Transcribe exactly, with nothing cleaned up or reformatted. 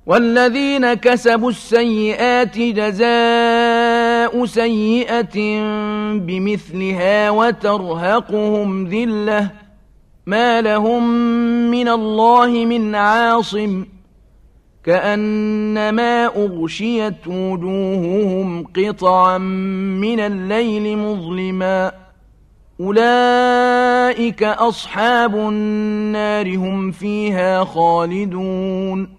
والذين كسبوا السيئات جزاء سيئة بمثلها وترهقهم ذلة ما لهم من الله من عاصم كأنما أغشيت وجوههم قطعا من الليل مظلما أولئك أصحاب النار هم فيها خالدون